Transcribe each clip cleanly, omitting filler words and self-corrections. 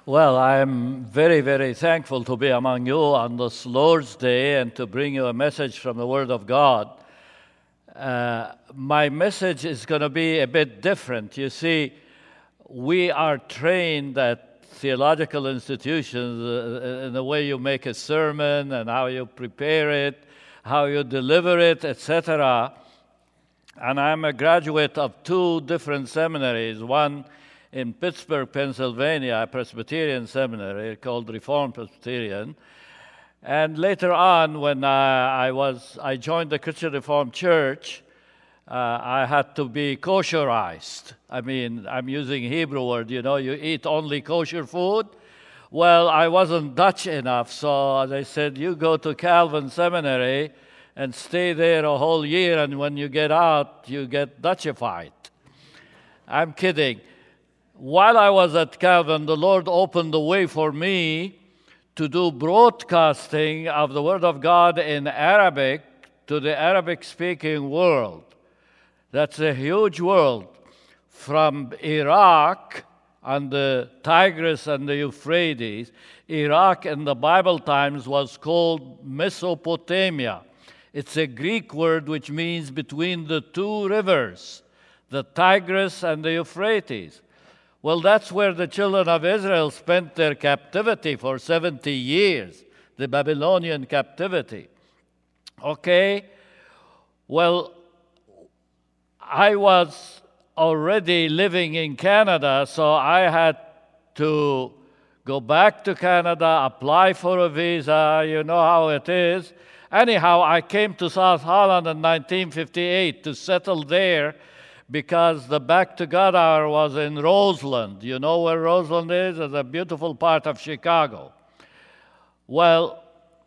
Well, I'm very, very thankful to be among you on this Lord's Day and to bring you a message from the Word of God. My message is going to be a bit different. You see, we are trained at theological institutions in the way you make a sermon and how you prepare it, how you deliver it, etc. And I'm a graduate of two different seminaries, one in Pittsburgh, Pennsylvania, a Presbyterian seminary called Reformed Presbyterian. And later on, when I joined the Christian Reformed Church, I had to be kosherized. I mean, I'm using Hebrew word, you eat only kosher food. Well, I wasn't Dutch enough, so they said, you go to Calvin Seminary and stay there a whole year, and when you get out, you get Dutchified. I'm kidding. While I was at Calvin, the Lord opened the way for me to do broadcasting of the Word of God in Arabic to the Arabic-speaking world. That's a huge world. From Iraq and the Tigris and the Euphrates, Iraq in the Bible times was called Mesopotamia. It's a Greek word which means between the two rivers, the Tigris and the Euphrates. Well, that's where the children of Israel spent their captivity for 70 years, the Babylonian captivity. Okay? Well, I was already living in Canada, so I had to go back to Canada, apply for a visa, you know how it is. Anyhow, I came to South Holland in 1958 to settle there, because the Back to God Hour was in Roseland. You know where Roseland is? It's a beautiful part of Chicago. Well,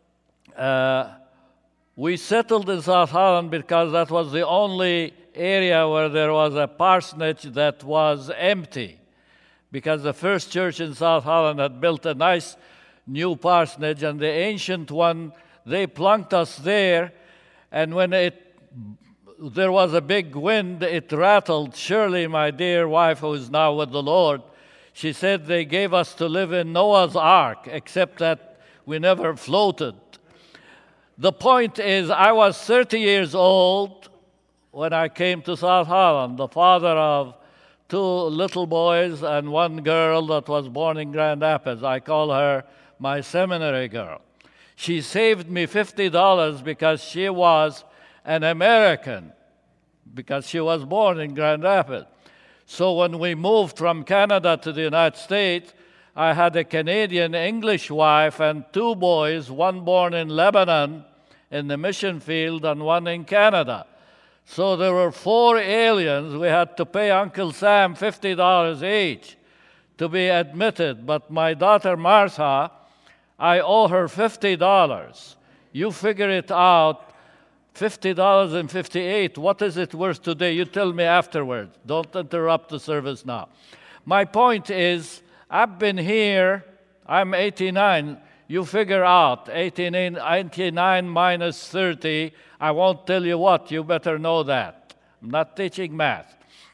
we settled in South Holland because that was the only area where there was a parsonage that was empty, because the first church in South Holland had built a nice new parsonage, and the ancient one, they plunked us there, and when there was a big wind, it rattled. Shirley, my dear wife, who is now with the Lord, she said they gave us to live in Noah's Ark, except that we never floated. The point is, I was 30 years old when I came to South Holland, the father of two little boys and one girl that was born in Grand Rapids. I call her my seminary girl. She saved me $50 because she was an American, because she was born in Grand Rapids. So when we moved from Canada to the United States, I had a Canadian English wife and two boys, one born in Lebanon in the mission field and one in Canada. So there were four aliens. We had to pay Uncle Sam $50 each to be admitted. But my daughter Martha, I owe her $50. You figure it out. $50.58. What is it worth today? You tell me afterwards. Don't interrupt the service now. My point is, I've been here. I'm 89. You figure out 89 minus 30. I won't tell you what. You better know that. I'm not teaching math.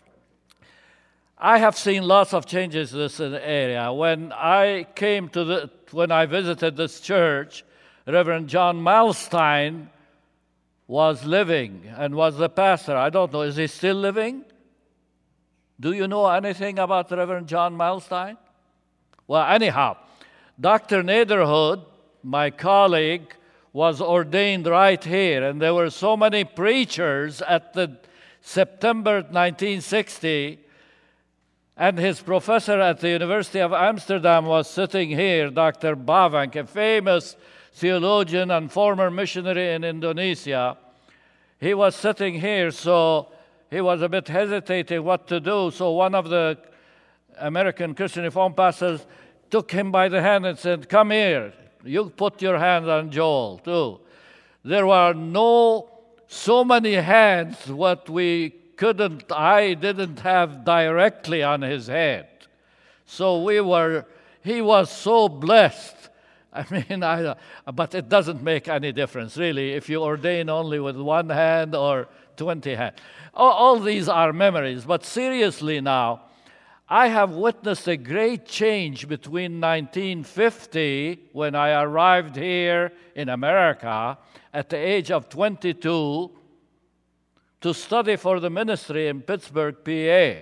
I have seen lots of changes in this area. When I visited this church, Reverend John Malstein was living and was the pastor. I don't know, is he still living? Do you know anything about Reverend John Malstein? Well, anyhow, Dr. Naderhood, my colleague, was ordained right here, and there were so many preachers at the September 1960, and his professor at the University of Amsterdam was sitting here, Dr. Bavank, a famous theologian and former missionary in Indonesia. He was sitting here, so he was a bit hesitating what to do. So one of the American Christian Reformed pastors took him by the hand and said, "Come here, you put your hand on Joel too." There were so many hands what I didn't have directly on his head. So he was so blessed. I mean, but it doesn't make any difference, really, if you ordain only with one hand or 20 hands. All these are memories. But seriously now, I have witnessed a great change between 1950, when I arrived here in America at the age of 22, to study for the ministry in Pittsburgh, PA.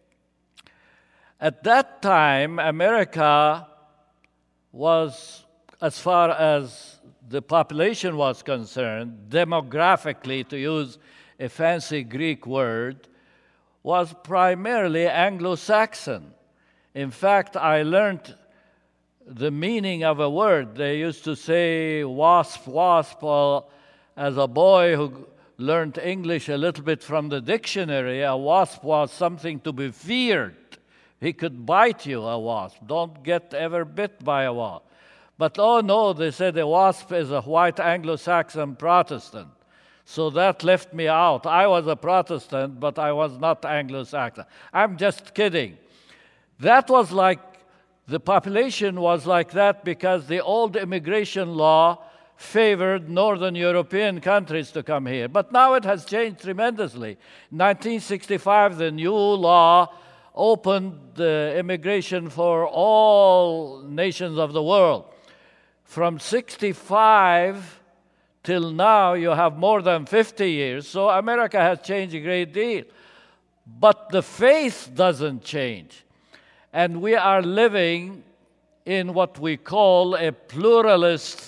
At that time, America was, as far as the population was concerned, demographically, to use a fancy Greek word, was primarily Anglo-Saxon. In fact, I learned the meaning of a word. They used to say wasp, wasp. As a boy who learned English a little bit from the dictionary, a wasp was something to be feared. He could bite you, a wasp. Don't get ever bit by a wasp. But oh no, they said a wasp is a white Anglo-Saxon Protestant. So that left me out. I was a Protestant, but I was not Anglo-Saxon. I'm just kidding. That was like, the population was like that because the old immigration law favored Northern European countries to come here. But now it has changed tremendously. In 1965, the new law opened the immigration for all nations of the world. From 65 till now, you have more than 50 years. So America has changed a great deal. But the faith doesn't change. And we are living in what we call a pluralist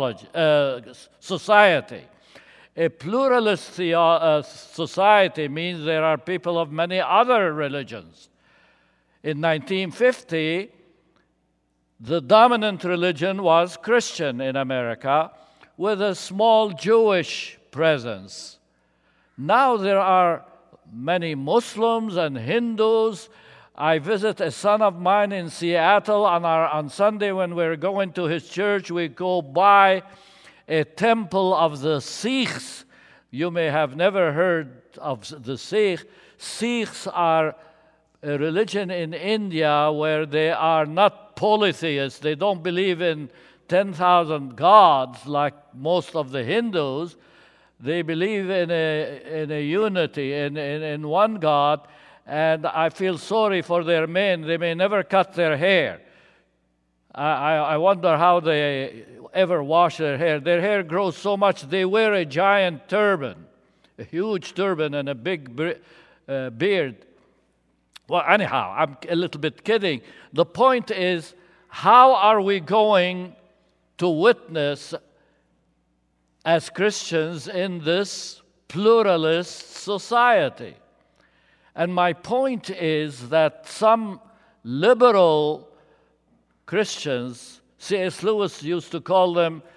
society. A pluralist society means there are people of many other religions. In 1950, the dominant religion was Christian in America, with a small Jewish presence. Now there are many Muslims and Hindus. I visit a son of mine in Seattle on Sunday. When we're going to his church, we go by a temple of the Sikhs. You may have never heard of the Sikhs. Sikhs are a religion in India where they are not polytheists. They don't believe in 10,000 gods like most of the Hindus. They believe in a unity, in one God, and I feel sorry for their men. They may never cut their hair. I wonder how they ever wash their hair. Their hair grows so much, they wear a giant turban, a huge turban and a big beard. Well, anyhow, I'm a little bit kidding. The point is, how are we going to witness as Christians in this pluralist society? And my point is that some liberal Christians, C.S. Lewis used to call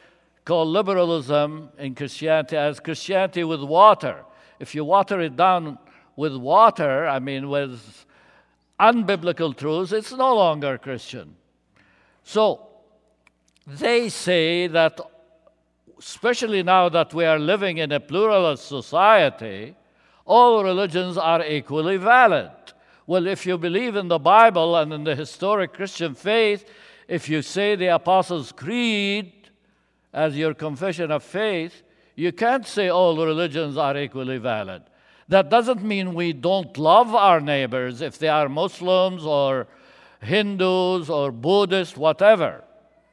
liberalism in Christianity as Christianity with water. If you water it down with water, with unbiblical truths, it's no longer Christian. So, they say that, especially now that we are living in a pluralist society, all religions are equally valid. Well, if you believe in the Bible and in the historic Christian faith, if you say the Apostles' Creed as your confession of faith, you can't say all religions are equally valid. That doesn't mean we don't love our neighbors if they are Muslims or Hindus or Buddhists, whatever.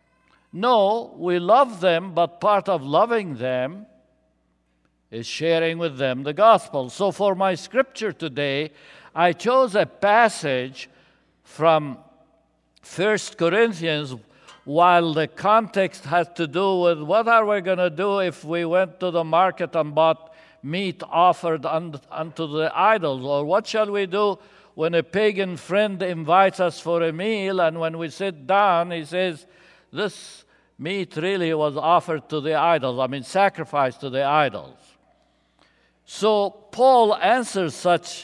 No, we love them, but part of loving them is sharing with them the gospel. So for my scripture today, I chose a passage from 1 Corinthians, while the context has to do with what are we going to do if we went to the market and bought meat offered unto the idols, or what shall we do when a pagan friend invites us for a meal, and when we sit down, he says, this meat really was offered to the idols, sacrificed to the idols. So Paul answers such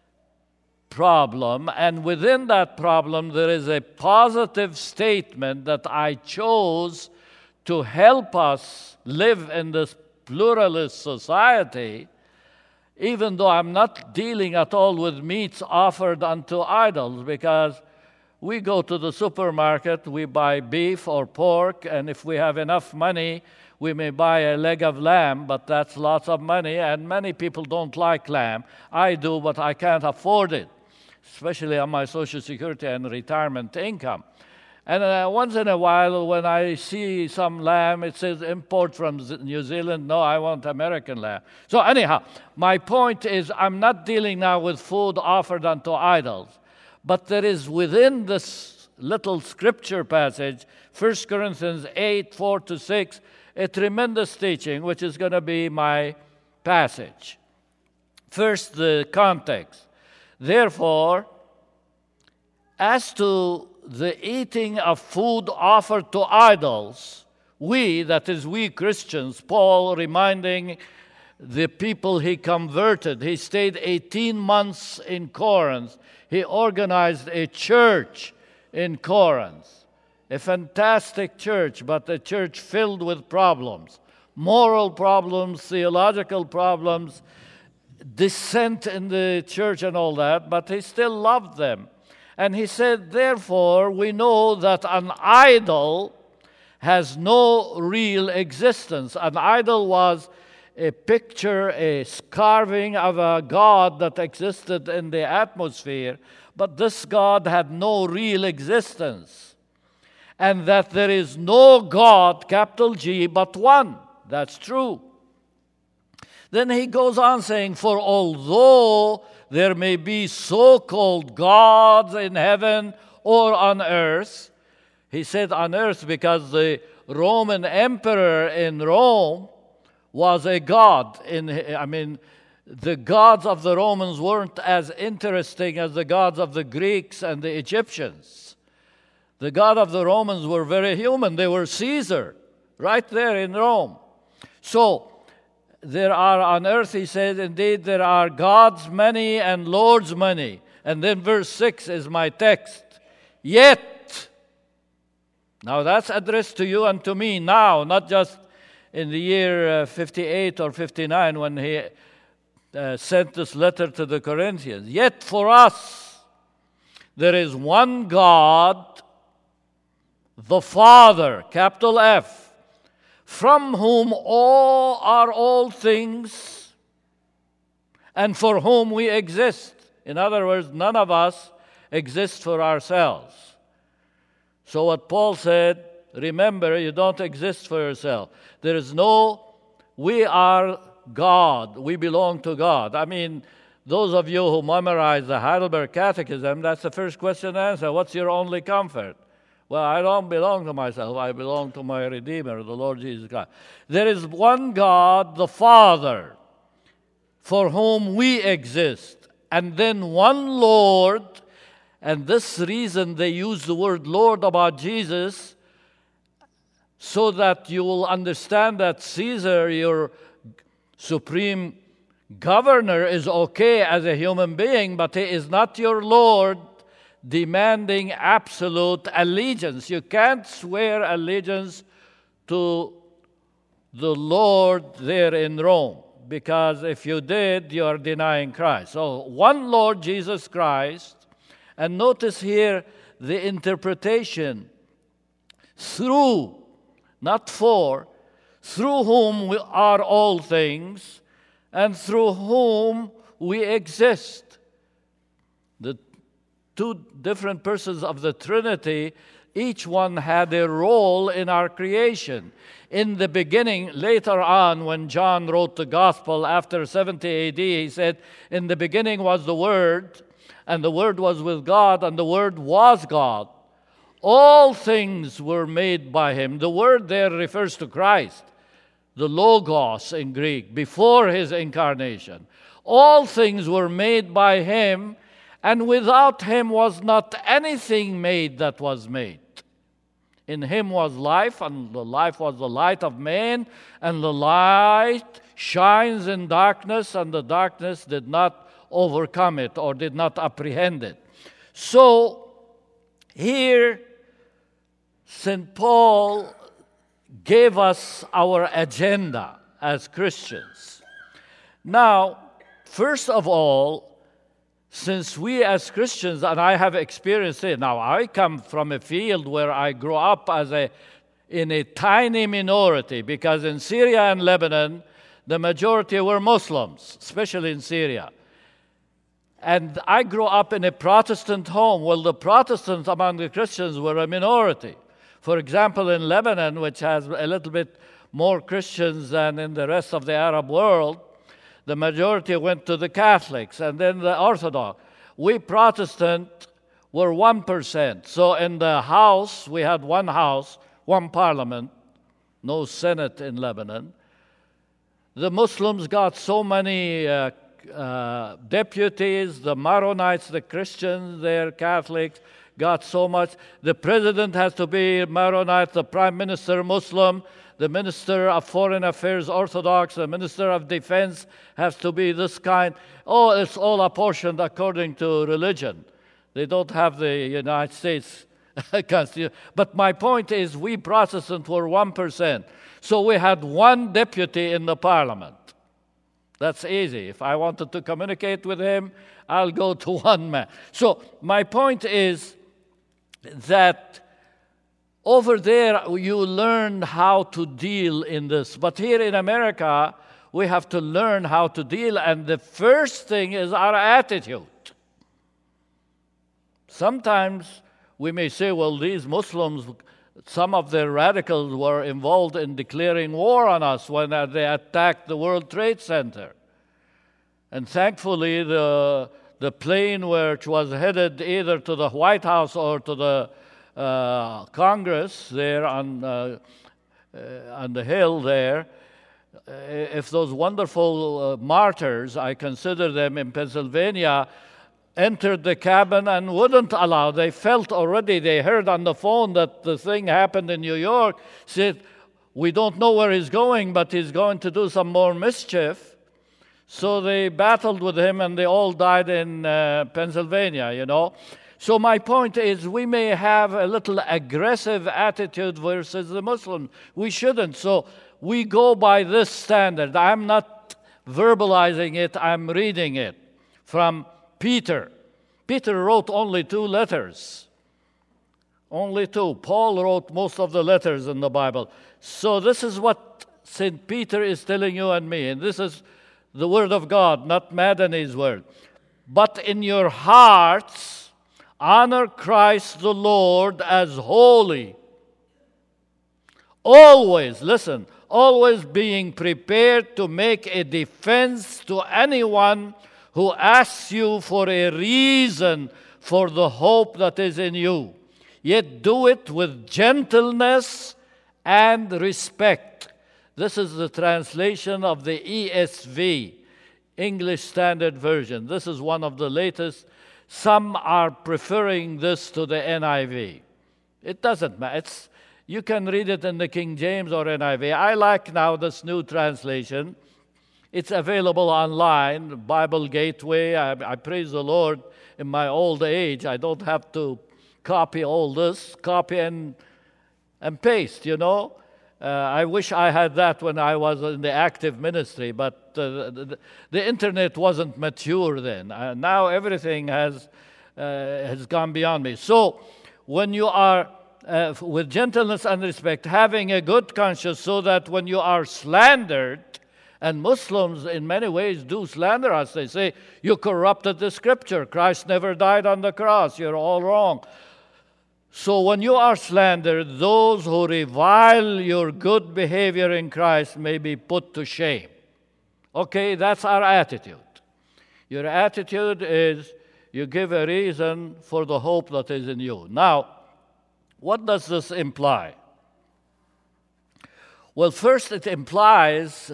problem, and within that problem there is a positive statement that I chose to help us live in this pluralist society, even though I'm not dealing at all with meats offered unto idols, because we go to the supermarket, we buy beef or pork, and if we have enough money, we may buy a leg of lamb, but that's lots of money, and many people don't like lamb. I do, but I can't afford it. especially on my Social Security and retirement income. And once in a while, when I see some lamb, it says import from New Zealand. No, I want American lamb. So anyhow, my point is I'm not dealing now with food offered unto idols. But there is within this little scripture passage, 1 Corinthians 8, 4-6, a tremendous teaching, which is going to be my passage. First, the context. Therefore, as to the eating of food offered to idols, we, that is we Christians, Paul reminding the people he converted, he stayed 18 months in Corinth. He organized a church in Corinth, a fantastic church, but a church filled with problems, moral problems, theological problems, dissent in the church and all that, but he still loved them. And he said, therefore, we know that an idol has no real existence. An idol was a picture, a carving of a god that existed in the atmosphere, but this God had no real existence. And that there is no God, capital G, but one. That's true. Then he goes on saying, for although there may be so-called gods in heaven or on earth, he said on earth because the Roman emperor in Rome was a god. The gods of the Romans weren't as interesting as the gods of the Greeks and the Egyptians. The god of the Romans were very human. They were Caesar, right there in Rome. So, there are on earth, he said, indeed, there are gods many and lords many. And then verse 6 is my text. Yet, now that's addressed to you and to me now, not just in the year 58 or 59 when he sent this letter to the Corinthians. Yet for us, there is one God, the Father, capital F, from whom all things, and for whom we exist. In other words, none of us exist for ourselves. So what Paul said, remember, you don't exist for yourself. We are God. We belong to God. I mean, those of you who memorize the Heidelberg Catechism, that's the first question and answer. What's your only comfort? Well, I don't belong to myself. I belong to my Redeemer, the Lord Jesus Christ. There is one God, the Father, for whom we exist, and then one Lord, and this reason they use the word Lord about Jesus, so that you will understand that Caesar, your supreme governor, is okay as a human being, but he is not your Lord, demanding absolute allegiance. You can't swear allegiance to the Lord there in Rome, because if you did, you are denying Christ. So one Lord Jesus Christ, and notice here the interpretation, through, not for, through whom we are all things, and through whom we exist. The two different persons of the Trinity, each one had a role in our creation. In the beginning, later on, when John wrote the Gospel after 70 AD, he said, in the beginning was the Word, and the Word was with God, and the Word was God. All things were made by Him. The word there refers to Christ, the Logos in Greek, before His incarnation. All things were made by Him, and without Him was not anything made that was made. In Him was life, and the life was the light of man, and the light shines in darkness, and the darkness did not overcome it or did not apprehend it. So, here, St. Paul gave us our agenda as Christians. Now, first of all, since we as Christians, and I have experienced it, now I come from a field where I grew up in a tiny minority, because in Syria and Lebanon, the majority were Muslims, especially in Syria. And I grew up in a Protestant home. Well, the Protestants among the Christians were a minority. For example, in Lebanon, which has a little bit more Christians than in the rest of the Arab world, the majority went to the Catholics and then the Orthodox. We Protestant were 1%. So in the house, we had one house, one parliament, no Senate in Lebanon. The Muslims got so many deputies, the Maronites, the Christians, they're Catholics, got so much. The president has to be Maronite, the prime minister Muslim, the minister of foreign affairs Orthodox, the minister of defense has to be this kind. Oh, it's all apportioned according to religion. They don't have the United States Constitution. But my point is, we Protestants were 1%. So we had one deputy in the parliament. That's easy. If I wanted to communicate with him, I'll go to one man. So my point is that over there you learn how to deal in this. But here in America, we have to learn how to deal. And the first thing is our attitude. Sometimes we may say, well, these Muslims, some of their radicals were involved in declaring war on us when they attacked the World Trade Center. And thankfully, the plane which was headed either to the White House or to the Congress there on the hill there, if those wonderful martyrs, I consider them in Pennsylvania, entered the cabin and wouldn't allow. They felt already, they heard on the phone that the thing happened in New York, said, we don't know where he's going, but he's going to do some more mischief. So they battled with him and they all died in Pennsylvania, you know. So my point is, we may have a little aggressive attitude versus the Muslims. We shouldn't. So we go by this standard. I'm not verbalizing it, I'm reading it from Peter. Peter wrote only 2 letters. Only 2. Paul wrote most of the letters in the Bible. So this is what St. Peter is telling you and me. And this is the word of God, not Madani's word. But in your hearts, honor Christ the Lord as holy. Always, listen, always being prepared to make a defense to anyone who asks you for a reason for the hope that is in you. Yet do it with gentleness and respect. This is the translation of the ESV, English Standard Version. This is one of the latest. Some are preferring this to the NIV. It doesn't matter. You can read it in the King James or NIV. I like now this new translation. It's available online, Bible Gateway. I praise the Lord, in my old age, I don't have to copy all this, copy and paste, you know. I wish I had that when I was in the active ministry, but the internet wasn't mature then. Now everything has gone beyond me. So when you are, with gentleness and respect, having a good conscience, so that when you are slandered, and Muslims in many ways do slander us. They say, you corrupted the scripture. Christ never died on the cross. You're all wrong. So when you are slandered, those who revile your good behavior in Christ may be put to shame. Okay, that's our attitude. Your attitude is you give a reason for the hope that is in you. Now, what does this imply? Well, first it implies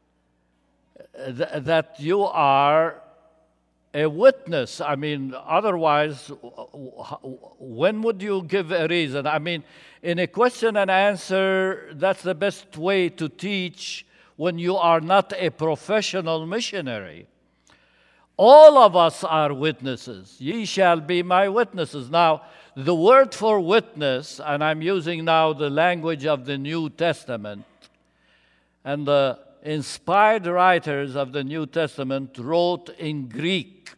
that you are a witness. I mean, otherwise, when would you give a reason? I mean, in a question and answer, that's the best way to teach when you are not a professional missionary. All of us are witnesses. Ye shall be my witnesses. Now, the word for witness, and I'm using now the language of the New Testament, and the inspired writers of the New Testament wrote in Greek.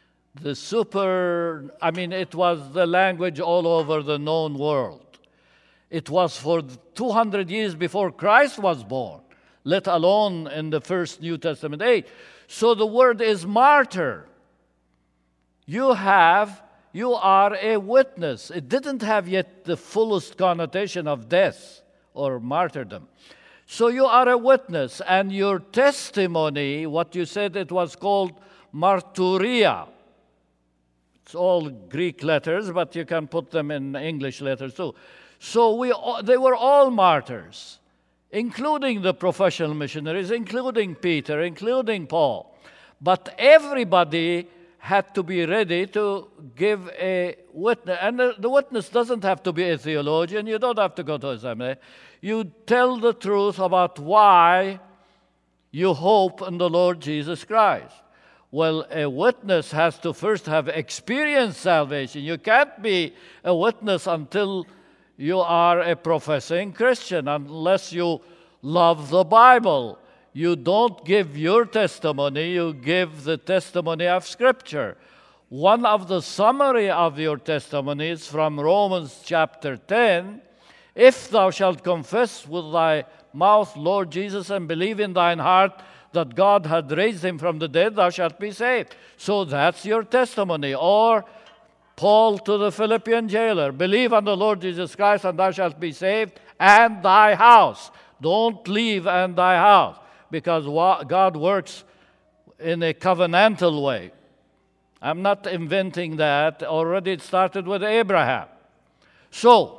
It was the language all over the known world. It was for 200 years before Christ was born, let alone in the first New Testament age. So the word is martyr. you are a witness. It didn't have yet the fullest connotation of death or martyrdom. So you are a witness, and your testimony, what you said, it was called martyria. It's all Greek letters, but you can put them in English letters too. So they were all martyrs, including the professional missionaries, including Peter, including Paul. But everybody had to be ready to give a witness. And the witness doesn't have to be a theologian. You don't have to go to a seminary. You tell the truth about why you hope in the Lord Jesus Christ. Well, a witness has to first have experienced salvation. You can't be a witness until you are a professing Christian, unless you love the Bible. You don't give your testimony, you give the testimony of Scripture. One of the summary of your testimonies from Romans chapter 10, if thou shalt confess with thy mouth Lord Jesus and believe in thine heart that God had raised him from the dead, thou shalt be saved. So that's your testimony. Or Paul to the Philippian jailer, believe on the Lord Jesus Christ and thou shalt be saved, and thy house. Don't leave and thy house, because God works in a covenantal way. I'm not inventing that. Already it started with Abraham. So,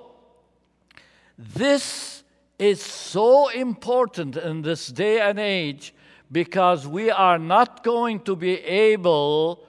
this is so important in this day and age, because we are not going to be able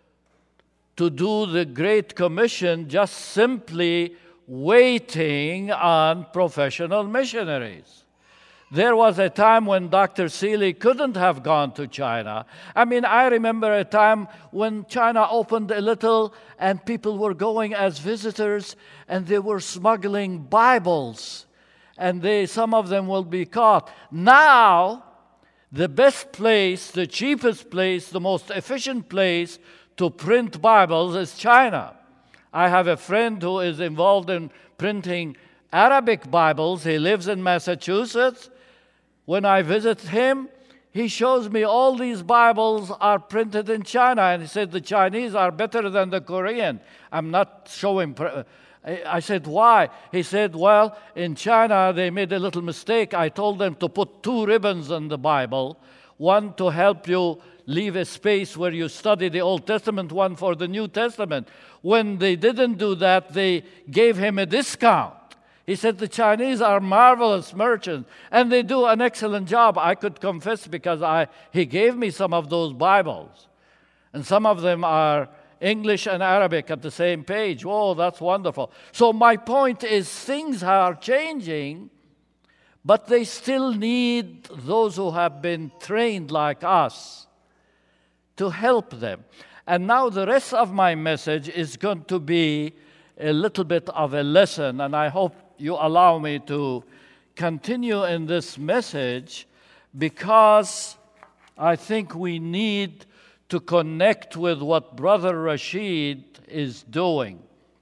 to do the Great Commission just simply waiting on professional missionaries. There was a time when Dr. Seeley couldn't have gone to China. I remember a time when China opened a little and people were going as visitors and they were smuggling Bibles. And some of them will be caught. Now, the best place, the cheapest place, the most efficient place to print Bibles is China. I have a friend who is involved in printing Arabic Bibles. He lives in Massachusetts. When I visit him, he shows me all these Bibles are printed in China. And he said the Chinese are better than the Korean. I'm not showing... I said, why? He said, well, in China, they made a little mistake. I told them to put 2 ribbons in the Bible, one to help you leave a space where you study the Old Testament, one for the New Testament. When they didn't do that, they gave him a discount. He said, the Chinese are marvelous merchants, and they do an excellent job. I could confess because he gave me some of those Bibles. And some of them are English and Arabic at the same page. Whoa, that's wonderful. So my point is, things are changing, but they still need those who have been trained like us to help them. And now the rest of my message is going to be a little bit of a lesson, and I hope you allow me to continue in this message, because I think we need to connect with what Brother Rashid is doing.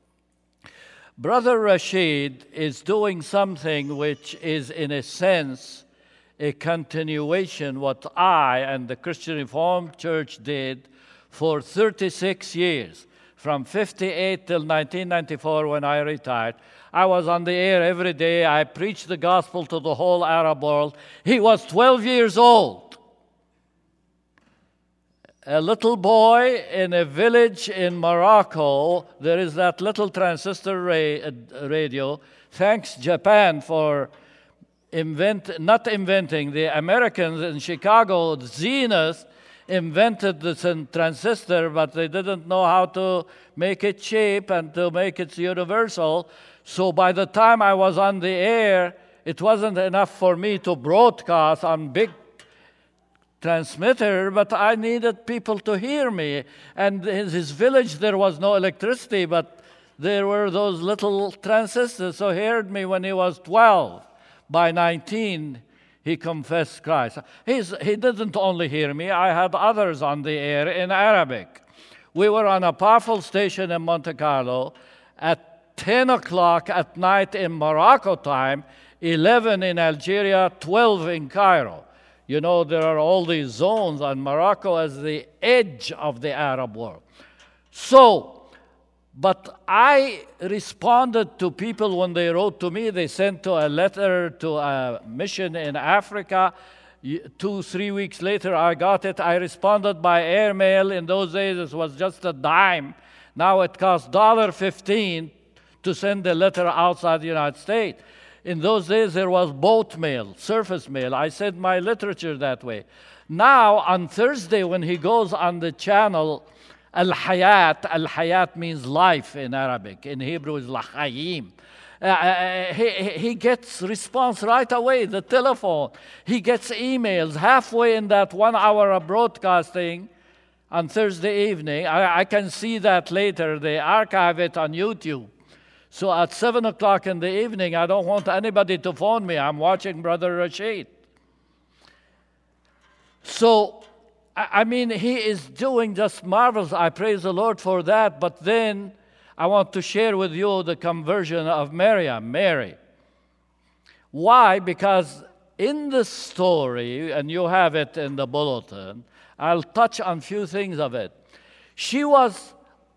Brother Rashid is doing something which is, in a sense, a continuation what I and the Christian Reformed Church did for 36 years. From 58 till 1994 when I retired. I was on the air every day. I preached the gospel to the whole Arab world. He was 12 years old. A little boy in a village in Morocco. There is that little transistor radio. Thanks Japan for not inventing. The Americans in Chicago, Zenith, invented the transistor, but they didn't know how to make it cheap and to make it universal. So by the time I was on the air, it wasn't enough for me to broadcast on big transmitter, but I needed people to hear me. And in his village, there was no electricity, but there were those little transistors. So he heard me when he was 12. By 19, he confessed Christ. He didn't only hear me. I had others on the air in Arabic. We were on a powerful station in Monte Carlo at 10 o'clock at night in Morocco time, 11 in Algeria, 12 in Cairo. You know, there are all these zones, and Morocco is the edge of the Arab world. But I responded to people when they wrote to me. They sent a letter to a mission in Africa. 2-3 weeks later, I got it. I responded by airmail. In those days, it was just a dime. Now it costs $1.15 to send a letter outside the United States. In those days, there was boat mail, surface mail. I sent my literature that way. Now, on Thursday, when he goes on the channel, Al-Hayat means life in Arabic. In Hebrew, is L'Chaim. He gets response right away, the telephone. He gets emails halfway in that 1 hour of broadcasting on Thursday evening. I can see that later. They archive it on YouTube. So at 7 o'clock in the evening, I don't want anybody to phone me. I'm watching Brother Rashid. So, I mean, he is doing just marvelous. I praise the Lord for that. But then I want to share with you the conversion of Mary. Why? Because in the story, and you have it in the bulletin, I'll touch on a few things of it. She was,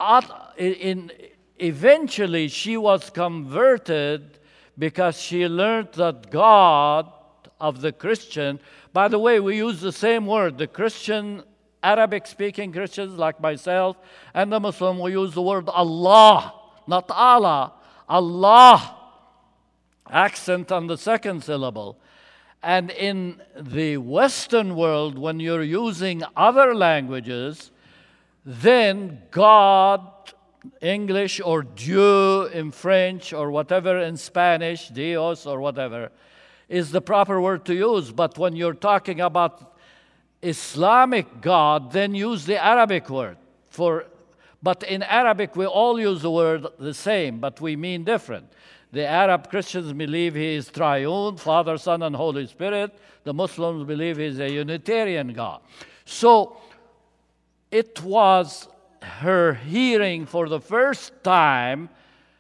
eventually she was converted because she learned that God of the Christian. By the way, we use the same word. The Christian, Arabic-speaking Christians like myself and the Muslim, we use the word Allah, not Allah. Allah, accent on the second syllable. And in the Western world, when you're using other languages, then God, English, or Dieu in French, or whatever in Spanish, Dios or whatever, is the proper word to use. But when you're talking about Islamic God, then use the Arabic word. But in Arabic, we all use the word the same, but we mean different. The Arab Christians believe he is triune, Father, Son, and Holy Spirit. The Muslims believe he is a Unitarian God. So it was her hearing for the first time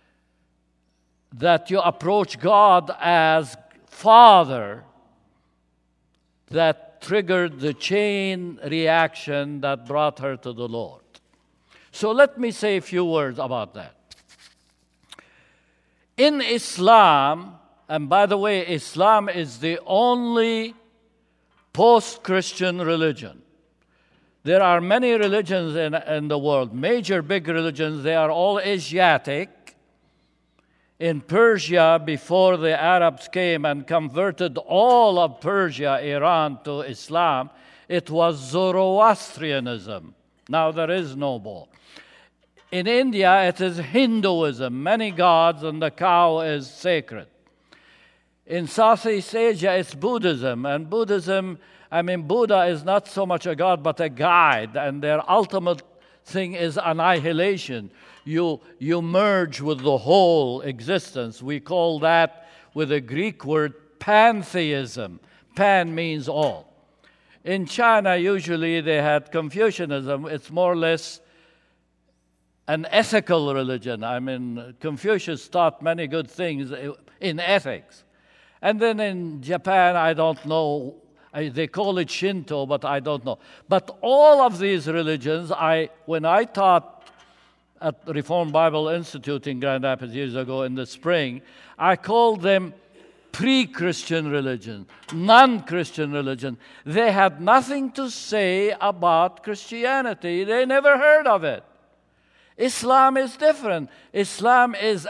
that you approach God as Father that triggered the chain reaction that brought her to the Lord. So let me say a few words about that. In Islam, and by the way, Islam is the only post-Christian religion. There are many religions in the world, major big religions. They are all Asiatic. In Persia, before the Arabs came and converted all of Persia, Iran, to Islam, it was Zoroastrianism. Now there is no more. In India, it is Hinduism, many gods, and the cow is sacred. In Southeast Asia, it's Buddhism, and Buddhism, Buddha is not so much a god, but a guide, and their ultimate thing is annihilation. You merge with the whole existence. We call that, with a Greek word, pantheism. Pan means all. In China, usually they had Confucianism. It's more or less an ethical religion. Confucius taught many good things in ethics. And then in Japan, I don't know, they call it Shinto, but I don't know. But all of these religions, when I taught at Reformed Bible Institute in Grand Rapids years ago in the spring, I called them pre-Christian religion, non-Christian religion. They had nothing to say about Christianity. They never heard of it. Islam is different. Islam is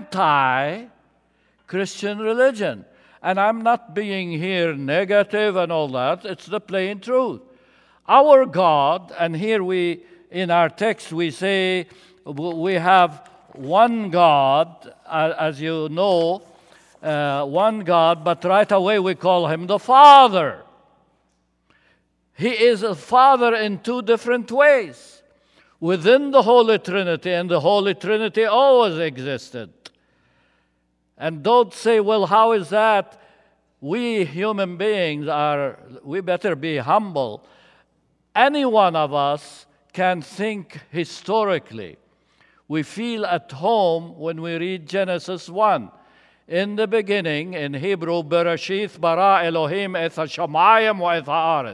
anti-Christian religion. And I'm not being here negative and all that. It's the plain truth. Our God, and here in our text we say we have one God, as you know, one God, but right away we call him the Father. He is a Father in two different ways. Within the Holy Trinity, and the Holy Trinity always existed. And don't say, well, how is that? We human beings we better be humble. Any one of us can think historically. We feel at home when we read Genesis 1. In the beginning, in Hebrew, Bereshith bara Elohim et hashamayim wa et haaretz.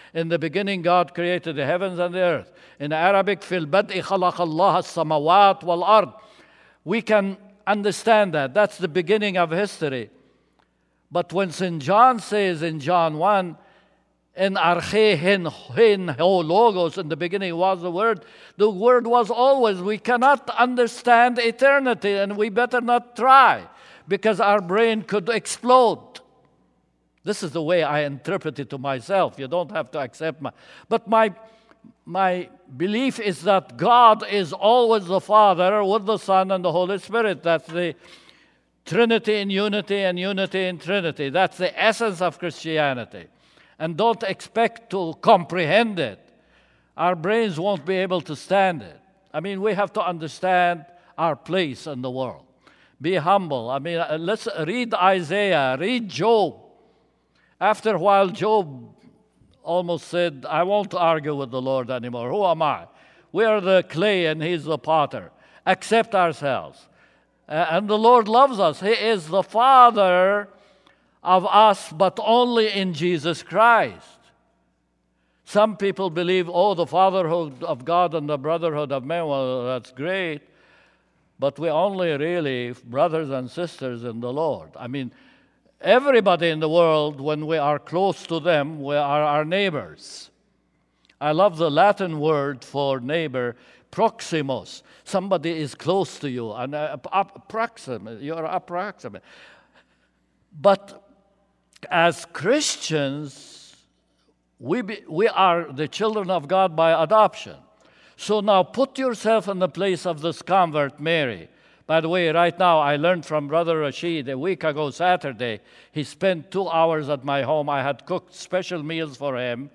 In the beginning, God created the heavens and the earth. In Arabic, في البدء خلق الله السماوات والأرض. We can understand that. That's the beginning of history. But when St. John says in John 1, in arche hin ho logos, in the beginning was the Word was always. We cannot understand eternity, and we better not try, because our brain could explode. This is the way I interpret it to myself. You don't have to accept but my belief is that God is always the Father with the Son and the Holy Spirit. That's the Trinity in unity and unity in Trinity. That's the essence of Christianity. And don't expect to comprehend it. Our brains won't be able to stand it. I mean, we have to understand our place in the world. Be humble. I mean, let's read Isaiah, read Job. After a while, Job almost said, I won't argue with the Lord anymore. Who am I? We are the clay and He's the potter. Accept ourselves. And the Lord loves us. He is the Father of us, but only in Jesus Christ. Some people believe, the fatherhood of God and the brotherhood of man. Well, that's great. But we're only really brothers and sisters in the Lord. I mean, everybody in the world, when we are close to them, we are our neighbors. I love the Latin word for neighbor, proximos. Somebody is close to you, and approximate. You are approximate. But as Christians, we are the children of God by adoption. So now put yourself in the place of this convert, Mary. By the way, right now, I learned from Brother Rashid a week ago, Saturday. He spent 2 hours at my home. I had cooked special meals for him.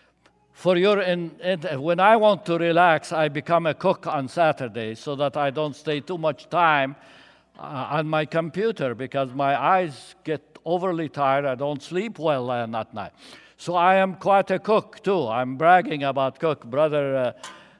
When I want to relax, I become a cook on Saturday so that I don't stay too much time on my computer, because my eyes get overly tired. I don't sleep well at night. So I am quite a cook, too. I'm bragging about cook. Brother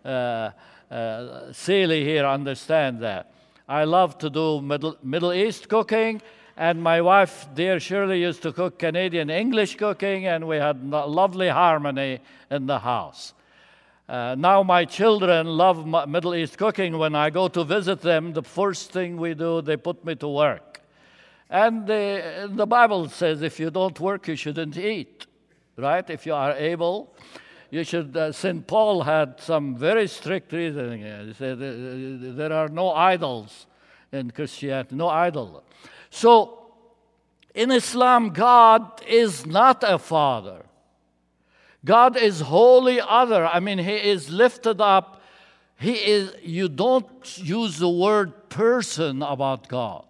Seeley here understands that. I love to do Middle East cooking, and my wife, dear Shirley, used to cook Canadian English cooking, and we had lovely harmony in the house. Now my children love Middle East cooking. When I go to visit them, the first thing we do, they put me to work. And the Bible says if you don't work, you shouldn't eat, right? If you are able, you should. St. Paul had some very strict reasoning. He said there are no idols in Christianity, no idol. So in Islam, God is not a father. God is wholly other. I mean, He is lifted up. You don't use the word person about God.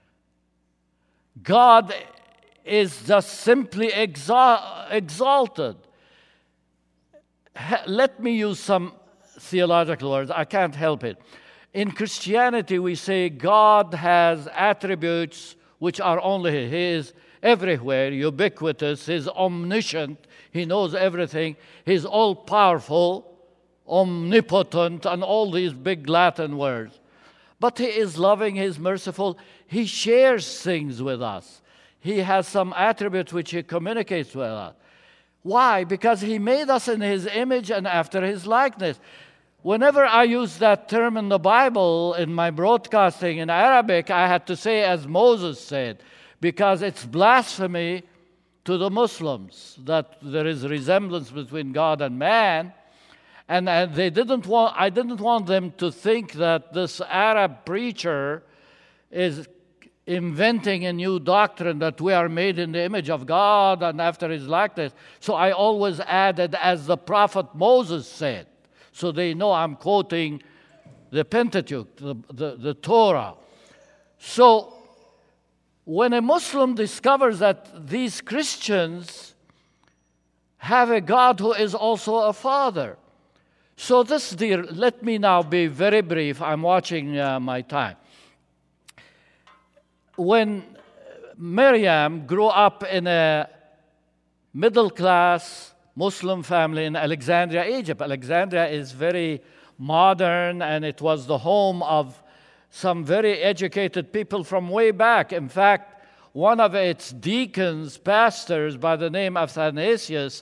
God is just simply exalted. Let me use some theological words. I can't help it. In Christianity, we say God has attributes which are only He. He is everywhere, ubiquitous. He's omniscient. He knows everything. He's all-powerful, omnipotent, and all these big Latin words. But He is loving, He's merciful. He shares things with us. He has some attributes which He communicates with us. Why? Because He made us in His image and after His likeness. Whenever I use that term in the Bible, in my broadcasting in Arabic, I had to say as Moses said, because it's blasphemy to the Muslims that there is resemblance between God and man. And I didn't want them to think that this Arab preacher is inventing a new doctrine that we are made in the image of God and after His likeness. So I always added, as the prophet Moses said. So they know I'm quoting the Pentateuch, the Torah. So when a Muslim discovers that these Christians have a God who is also a father. So let me now be very brief. I'm watching my time. When Miriam grew up in a middle-class Muslim family in Alexandria, Egypt. Alexandria is very modern, and it was the home of some very educated people from way back. In fact, one of its deacons, pastors, by the name of Athanasius,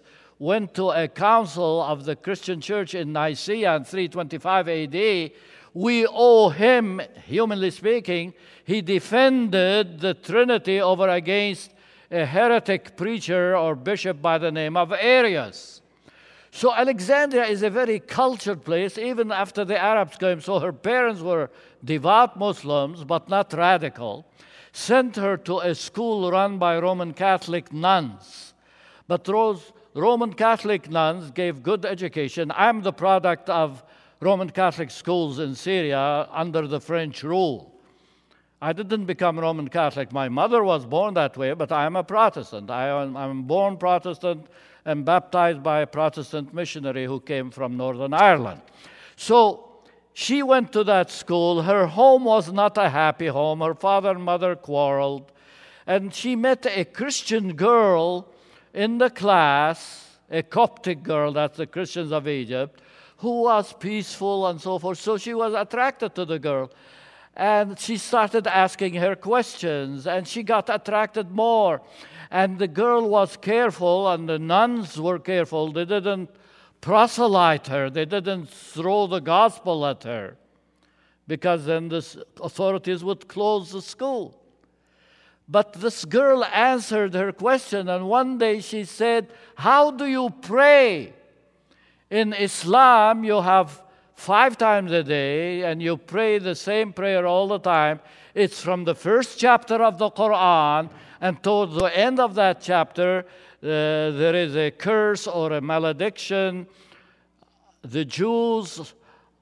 went to a council of the Christian church in Nicaea in 325 AD, we owe him, humanly speaking, he defended the Trinity over against a heretic preacher or bishop by the name of Arius. So Alexandria is a very cultured place, even after the Arabs came. So her parents were devout Muslims, but not radical. Sent her to a school run by Roman Catholic nuns. But those Roman Catholic nuns gave good education. I'm the product of Roman Catholic schools in Syria under the French rule. I didn't become Roman Catholic. My mother was born that way, but I am a Protestant. I'm born Protestant and baptized by a Protestant missionary who came from Northern Ireland. So she went to that school. Her home was not a happy home. Her father and mother quarreled. And she met a Christian girl in the class, a Coptic girl, that's the Christians of Egypt, who was peaceful and so forth. So she was attracted to the girl. And she started asking her questions, and she got attracted more. And the girl was careful, and the nuns were careful. They didn't proselyte her. They didn't throw the gospel at her, because then the authorities would close the school. But this girl answered her question, and one day she said, "How do you pray? In Islam, you have 5 times a day, and you pray the same prayer all the time. It's from the first chapter of the Quran, and towards the end of that chapter, there is a curse or a malediction. The Jews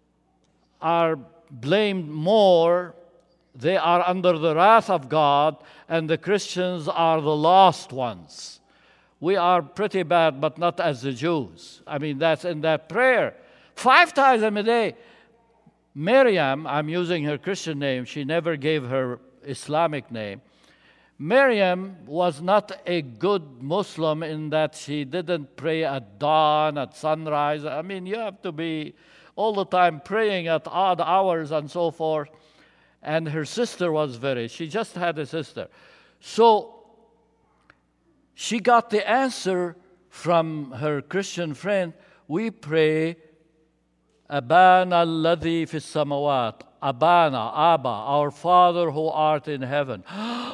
are blamed more. They are under the wrath of God, and the Christians are the lost ones. We are pretty bad, but not as the Jews." I mean, that's in that prayer. 5 times a day. Miriam, I'm using her Christian name. She never gave her Islamic name. Miriam was not a good Muslim in that she didn't pray at dawn, at sunrise. I mean, you have to be all the time praying at odd hours and so forth. And her sister was she just had a sister. So she got the answer from her Christian friend. We pray, Abana alladhi fis samawat. Abana, Abba, our Father who art in heaven.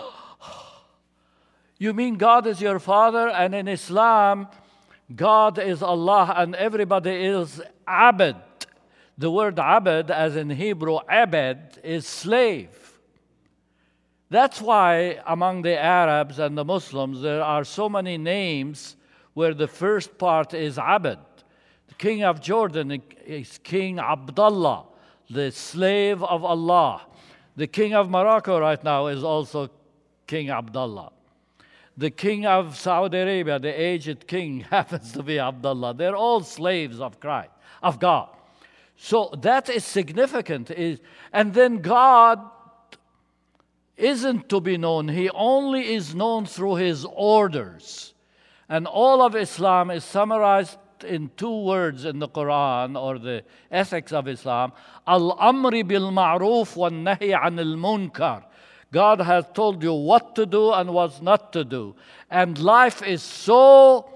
You mean God is your Father? And in Islam, God is Allah and everybody is Abd. The word Abd, as in Hebrew, Abed, is slave. That's why among the Arabs and the Muslims, there are so many names where the first part is Abd. The king of Jordan is King Abdullah, the slave of Allah. The king of Morocco right now is also King Abdullah. The king of Saudi Arabia, the aged king, happens to be Abdullah. They're all slaves of Christ, of God. So that is significant. And then God isn't to be known. He only is known through His orders. And all of Islam is summarized in 2 words in the Quran, or the ethics of Islam. Al-amri bil-ma'ruf wa-nahi anil-munkar. God has told you what to do and what not to do. And life is so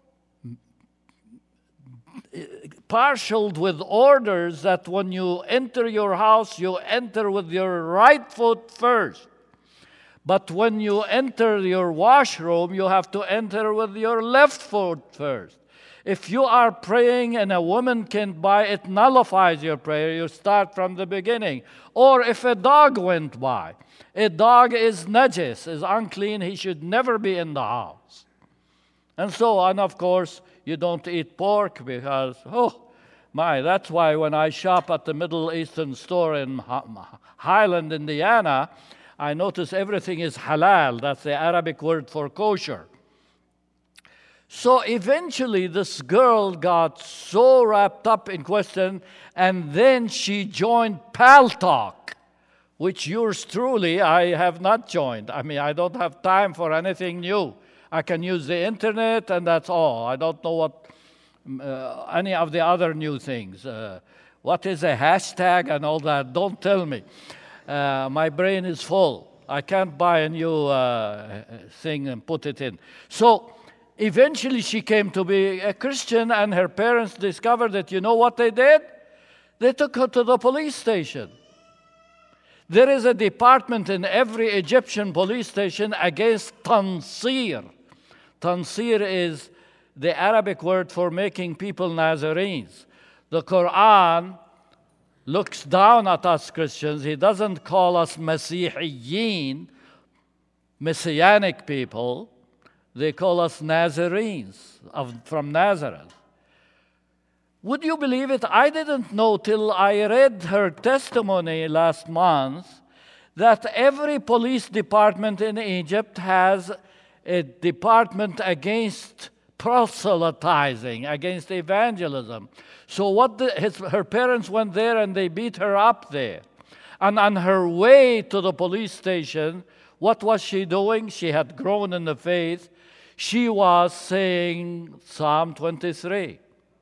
partialed with orders that when you enter your house, you enter with your right foot first. But when you enter your washroom, you have to enter with your left foot first. If you are praying and a woman can't by, it nullifies your prayer. You start from the beginning. Or if a dog went by, a dog is najis, is unclean, he should never be in the house. And so on, of course, you don't eat pork because, that's why when I shop at the Middle Eastern store in Highland, Indiana, I notice everything is halal. That's the Arabic word for kosher. So eventually this girl got so wrapped up in question, and then she joined Paltalk, which yours truly I have not joined. I mean, I don't have time for anything new. I can use the internet and that's all. I don't know what any of the other new things. What is a hashtag and all that? Don't tell me. My brain is full. I can't buy a new thing and put it in. So eventually she came to be a Christian, and her parents discovered that, you know what they did? They took her to the police station. There is a department in every Egyptian police station against tansir. Tansir is the Arabic word for making people Nazarenes. The Quran looks down at us Christians. He doesn't call us Masihiyin, Messianic people. They call us Nazarenes from Nazareth. Would you believe it? I didn't know till I read her testimony last month that every police department in Egypt has a department against proselytizing, against evangelism. So her parents went there and they beat her up there. And on her way to the police station, what was she doing? She had grown in the faith. She was saying Psalm 23.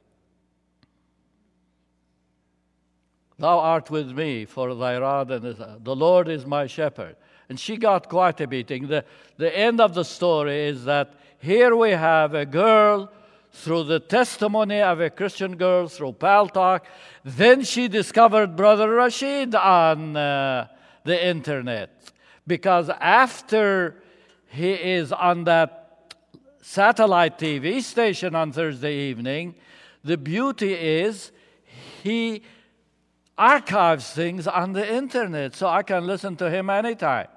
Thou art with me, for thy rod and the Lord is my shepherd. And she got quite a beating. The end of the story is that here we have a girl, through the testimony of a Christian girl, through Paltalk. Then she discovered Brother Rashid on the internet. Because after he is on that satellite TV station on Thursday evening, the beauty is he archives things on the internet, so I can listen to him anytime.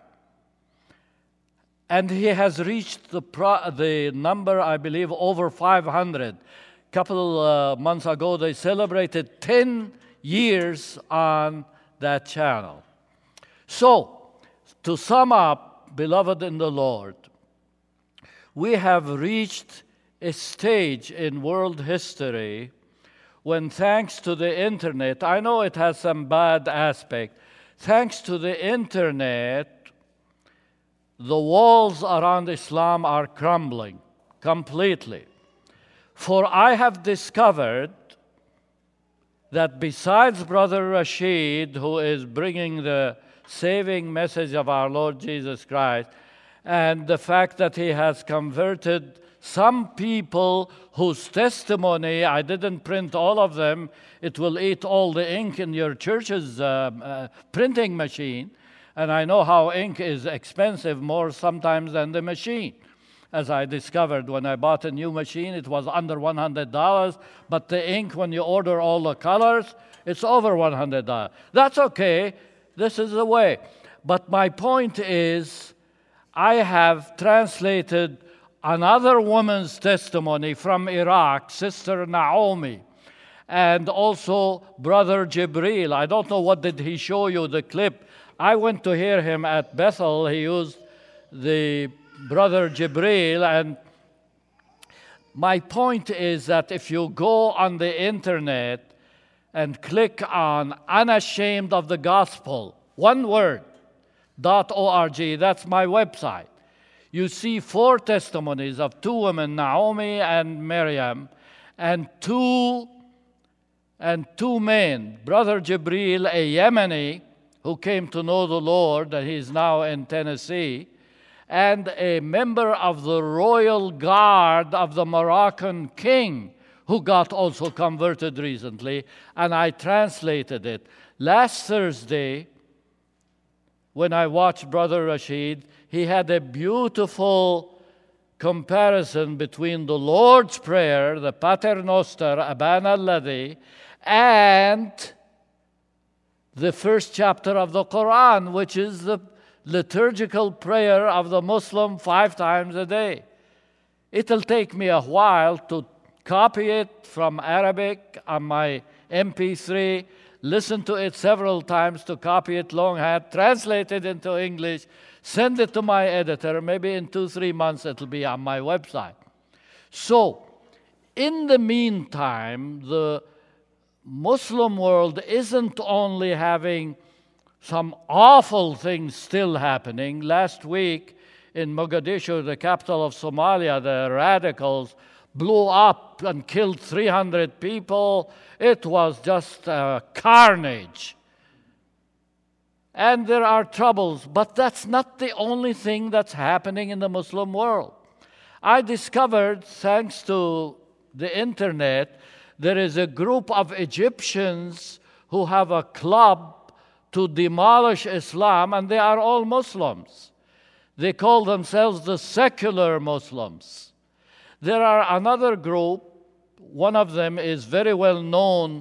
And he has reached the number, I believe, over 500. A couple months ago, they celebrated 10 years on that channel. So, to sum up, beloved in the Lord, we have reached a stage in world history when, thanks to the internet, I know it has some bad aspect, thanks to the internet, the walls around Islam are crumbling completely. For I have discovered that besides Brother Rashid, who is bringing the saving message of our Lord Jesus Christ, and the fact that he has converted some people whose testimony, I didn't print all of them, it will eat all the ink in your church's printing machine. And I know how ink is expensive more sometimes than the machine. As I discovered when I bought a new machine, it was under $100. But the ink, when you order all the colors, it's over $100. That's okay. This is the way. But my point is, I have translated another woman's testimony from Iraq, Sister Naomi, and also Brother Jibril. I don't know what did he show you, the clip. I went to hear him at Bethel. He used the Brother Jibril. And my point is that if you go on the internet and click on Unashamed of the Gospel, one word, .org, that's my website, you see 4 testimonies of 2 women, Naomi and Miriam, and two men, Brother Jibril, a Yemeni, who came to know the Lord, and he's now in Tennessee, and a member of the royal guard of the Moroccan king, who got also converted recently, and I translated it. Last Thursday, when I watched Brother Rashid, he had a beautiful comparison between the Lord's Prayer, the Pater Noster, Abana Alladhi, and the first chapter of the Quran, which is the liturgical prayer of the Muslim 5 times a day. It'll take me a while to copy it from Arabic on my MP3, listen to it several times to copy it longhand, translate it into English, send it to my editor. Maybe in 2-3 months it'll be on my website. So, in the meantime, the Muslim world isn't only having some awful things still happening. Last week in Mogadishu, the capital of Somalia, the radicals blew up and killed 300 people. It was just carnage. And there are troubles, but that's not the only thing that's happening in the Muslim world. I discovered, thanks to the internet, there is a group of Egyptians who have a club to demolish Islam, and they are all Muslims. They call themselves the secular Muslims. There are another group, one of them is very well known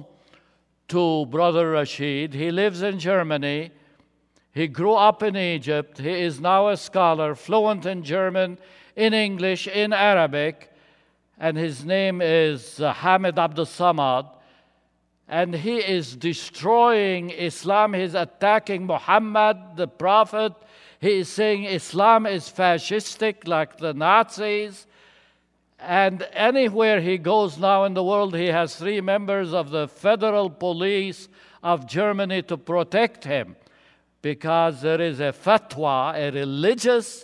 to Brother Rashid. He lives in Germany. He grew up in Egypt. He is now a scholar, fluent in German, in English, in Arabic, and his name is Hamid Abdul Samad. And he is destroying Islam. He's attacking Muhammad, the Prophet. He is saying Islam is fascistic like the Nazis. And anywhere he goes now in the world, he has 3 members of the federal police of Germany to protect him, because there is a fatwa, a religious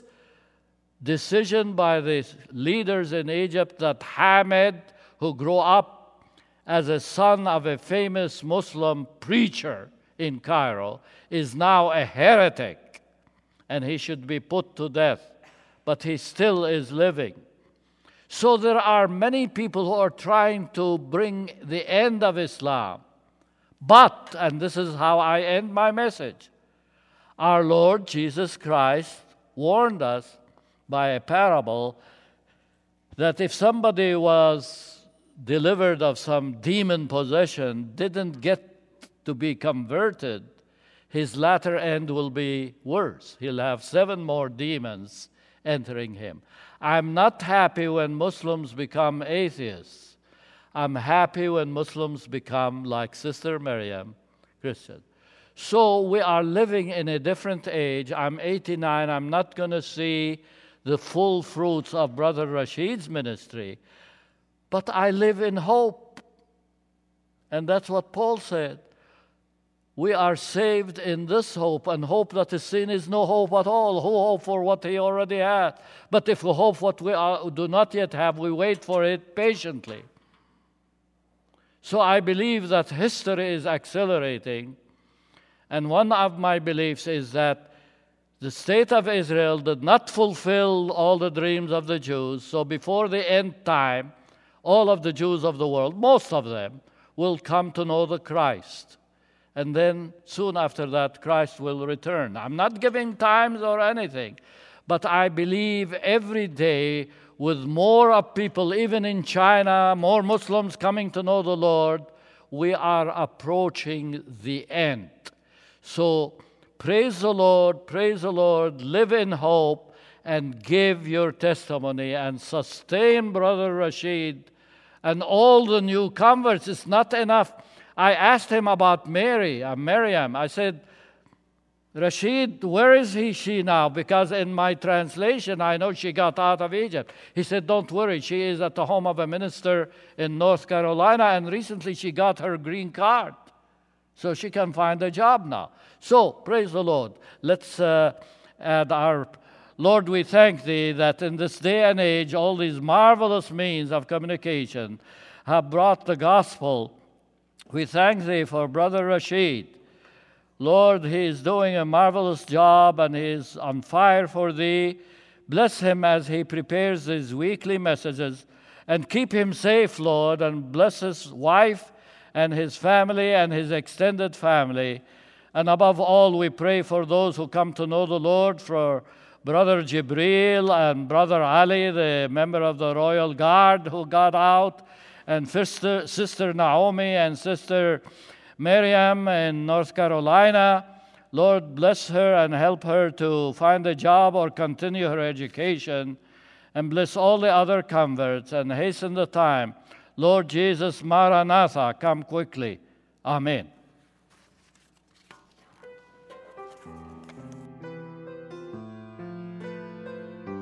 decision by the leaders in Egypt that Hamid, who grew up as a son of a famous Muslim preacher in Cairo, is now a heretic and he should be put to death. But he still is living. So there are many people who are trying to bring the end of Islam. But, and this is how I end my message, our Lord Jesus Christ warned us by a parable that if somebody was delivered of some demon possession, didn't get to be converted, his latter end will be worse. He'll have 7 more demons entering him. I'm not happy when Muslims become atheists. I'm happy when Muslims become, like Sister Miriam, Christian. So we are living in a different age. I'm 89. I'm not going to see the full fruits of Brother Rashid's ministry. But I live in hope. And that's what Paul said. We are saved in this hope, and hope that is seen is no hope at all. Who hope for what he already had? But if we hope what we do not yet have, we wait for it patiently. So I believe that history is accelerating, and one of my beliefs is that the state of Israel did not fulfill all the dreams of the Jews, so before the end time, all of the Jews of the world, most of them, will come to know the Christ. And then soon after that, Christ will return. I'm not giving times or anything, but I believe every day with more of people, even in China, more Muslims coming to know the Lord, we are approaching the end. So praise the Lord, live in hope, and give your testimony and sustain Brother Rashid and all the new converts. It's not enough. I asked him about Miriam. I said, Rashid, where is she now? Because in my translation, I know she got out of Egypt. He said, don't worry. She is at the home of a minister in North Carolina, and recently she got her green card. So she can find a job now. So, praise the Lord. Let's add our Lord, we thank Thee that in this day and age, all these marvelous means of communication have brought the gospel. We thank Thee for Brother Rashid. Lord, he is doing a marvelous job and he is on fire for Thee. Bless him as he prepares his weekly messages, and keep him safe, Lord, and bless his wife and his family and his extended family. And above all, we pray for those who come to know the Lord, for Brother Jibril and Brother Ali, the member of the Royal Guard who got out, and Sister Naomi and Sister Miriam in North Carolina. Lord, bless her and help her to find a job or continue her education, and bless all the other converts and hasten the time. Lord Jesus, Maranatha, come quickly. Amen.